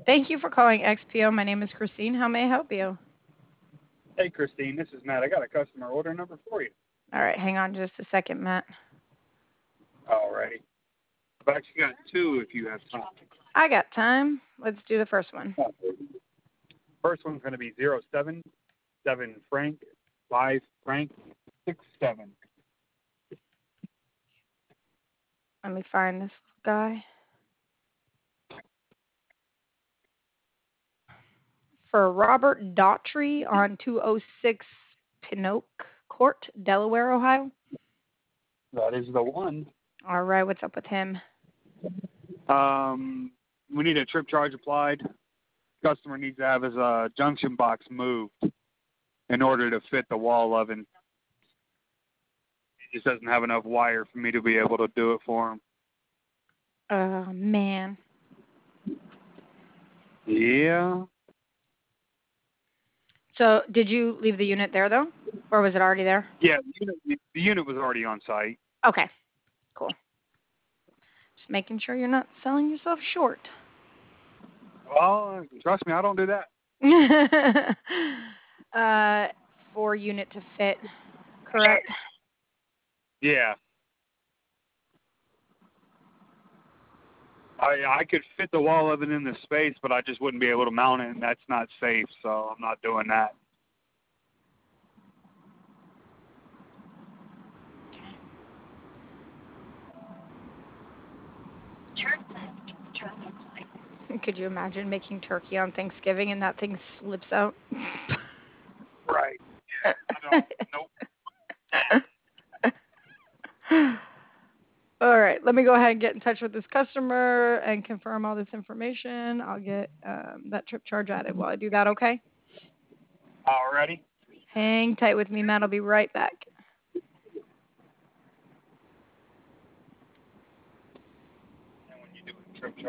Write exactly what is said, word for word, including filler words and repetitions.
Thank you for calling X P O. My name is Christine. How may I help you? Hey, Christine, this is Matt. I got a customer order number for you. All right, hang on just a second, Matt. Alrighty. I've actually got two if you have time. I got time. Let's do the first one. First one's going to be zero seven seven Frank five Frank six seven. Let me find this guy. For Robert Daughtry on two oh six Pinoak Court, Delaware, Ohio. That is the one. All right, what's up with him? Um, we need a trip charge applied. Customer needs to have his uh, junction box moved in order to fit the wall oven. He just doesn't have enough wire for me to be able to do it for him. Oh, man. Yeah. So did you leave the unit there, though? Or was it already there? Yeah, the unit, the unit was already on site. Okay, cool. Just making sure you're not selling yourself short. Well, trust me, I don't do that. uh, for unit to fit, correct? Yeah. I I could fit the wall oven in the space, but I just wouldn't be able to mount it, and that's not safe, so I'm not doing that. Could you imagine making turkey on Thanksgiving and that thing slips out? Right. Yeah. I don't. Nope. All right, let me go ahead and get in touch with this customer and confirm all this information. I'll get um, that trip charge added while I do that, okay? Alrighty. Hang tight with me, Matt. I'll be right back. And when you do a trip